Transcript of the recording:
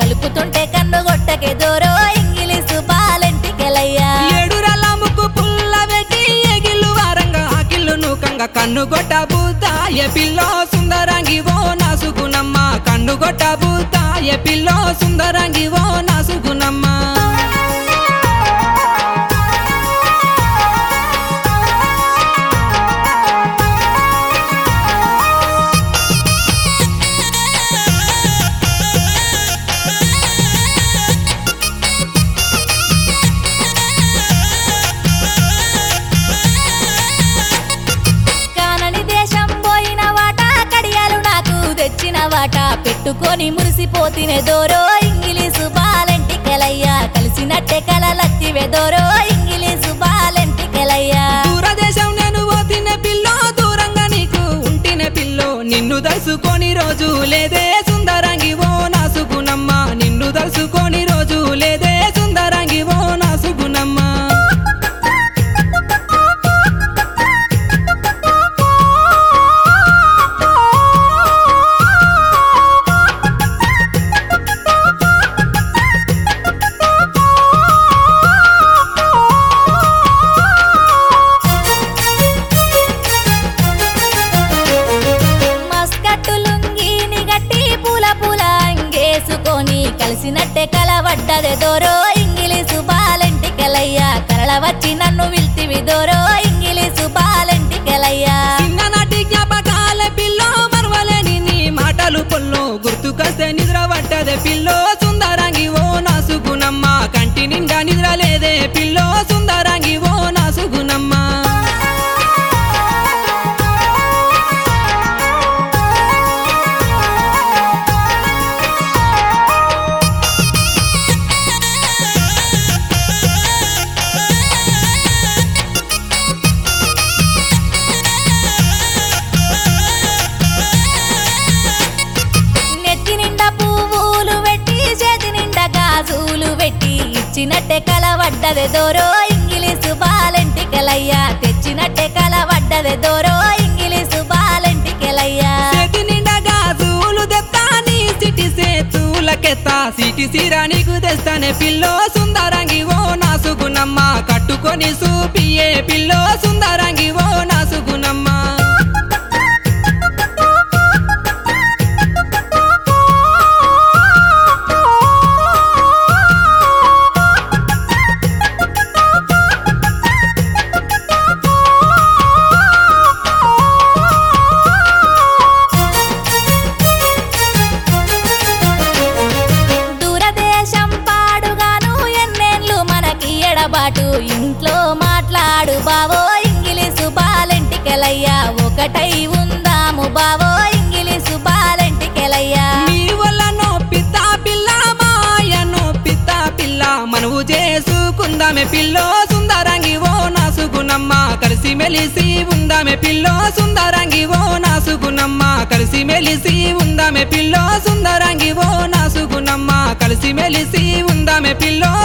కలుపుతుంటే కన్ను గొట్టకే దూరో ఇంగిలీసు బాలెంటికెలయ్యా ఏడురల ముక్కు పుల్ల పెట్టి ఎగిల్లు వారంగా ఆకిల్లు నూకంగా కన్ను గొట్ట బూతాయ పిల్లో సుందరంగి ఓ నాసుగునమ్మ కన్ను గొట్ట బూతాయ పిల్లో సుందరంగి ఓ నాసుగునమ్మ వాట పెట్టుకొని మురిసిపోతినే దోరో ఇంగిలీసు బాలెంటికెలయ్యా కలిసినట్టే కలలత్తివే దోరో ఇంగిలీసు బాలెంటికెలయ్యా దూరదేశం నేను పోతినే పిల్లో దూరంగా నీకు ఉంటినే పిల్లో నిన్ను దలుసుకొని రోజు లేదే సుందరంగి ఓ నాసుగునమ్మ నిన్ను దలుసుకొని రోజు లేదే సుందరంగి ఓ నాసుగునమ్మ కలిసినట్టే కలవడ్డదే దోరో ఇంగిలీసు బాలెంటికెలయ్యా కరళ వచ్చి నన్ను విల్తివి దోరో ఇంగిలీసు బాలెంటికెలయ్యా చిన్ననాటి జ్ఞాపకాల పిల్లో మరవలేని నీ మాటలు పొల్లో గుర్తుకొస్తే నిద్ర పట్టదే పిల్లో సుందరంగి ఓ నాసుగునమ్మ కంటి నిండా నిద్ర లేదే పిల్లో సుందరంగి ఓ నాసుగునమ్మ ఇచ్చినట్టే కలవడ్డదే దోరో ఇంగిలీసు బాలెంటికెలయ్యా తెచ్చినట్టే కలవడ్డదే దోరో ఇంగిలీసు బాలెంటికెలయ్యా చేతి నిండా గాజులు తెస్తా నీ సిటి సేతులకెత్తా సిటి సిరా నీకు తెస్తానే పిల్లో సుందరంగి ఓ నాసుగునమ్మ కట్టుకొని సూపియే పిల్లో సుందరంగి ఓ నాసుగునమ్మ బాటు ఇంట్లో మాట్లాడు బావో ఇంగిలీసు బాలెంటికెలయ్యా ఒకటై ఉందాము బావో ఇంగిలీసు బాలెంటికెలయ్యా నీ వల్ల నొప్పితా పిల్ల మాయ నొప్పితా పిల్ల మనవు చేసుకుందామే పిల్లో సుందరంగి ఓ నాసుగునమ్మ కలిసి మెలిసి ఉందామే పిల్లో సుందరంగి ఓ నాసుగునమ్మ కలిసి మెలిసి ఉందామే పిల్లో సుందరంగి ఓ నాసుగునమ్మ కలిసి మెలిసి ఉందామే పిల్లో